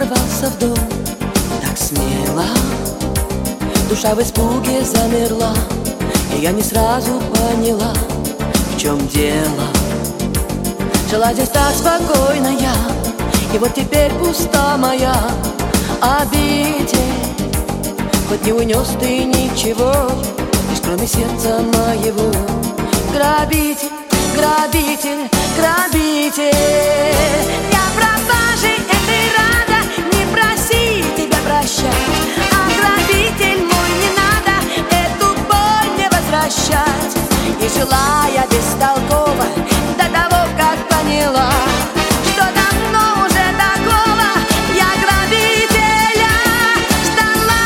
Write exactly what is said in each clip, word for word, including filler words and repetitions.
ворвался в дом так смело, душа в испуге замерла, и я не сразу поняла, в чем дело. Жила здесь так спокойно я, и вот теперь пуста моя обитель. Хоть не унес ты ничего, лишь кроме сердца моего. Грабитель, грабитель, грабитель. Я пропажей этой рада, не проси тебя прощать. А грабитель мой, не надо эту боль мне возвращать. И жила я бестолково до того, как поняла, что давно уже такого я грабителя ждала.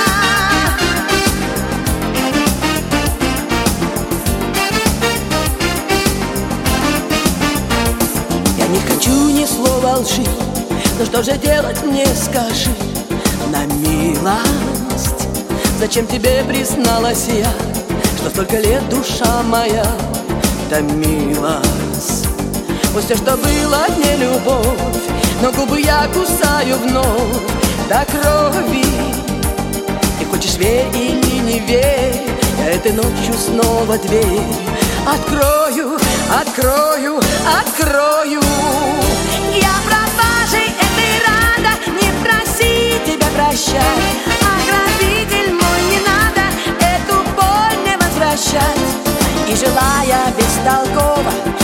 Я не хочу ни слова лжи, но что же делать мне, скажи, на милость? Зачем тебе призналась я, что столько лет душа моя томилась? Пусть все, что было, не любовь, но губы я кусаю вновь до крови. Ты хочешь верь или не верь, я этой ночью снова дверь открою, открою, открою. Я пропажей этой рада, не проси тебя прощать. А грабитель мой, не надо эту боль мне возвращать. И жила я бестолково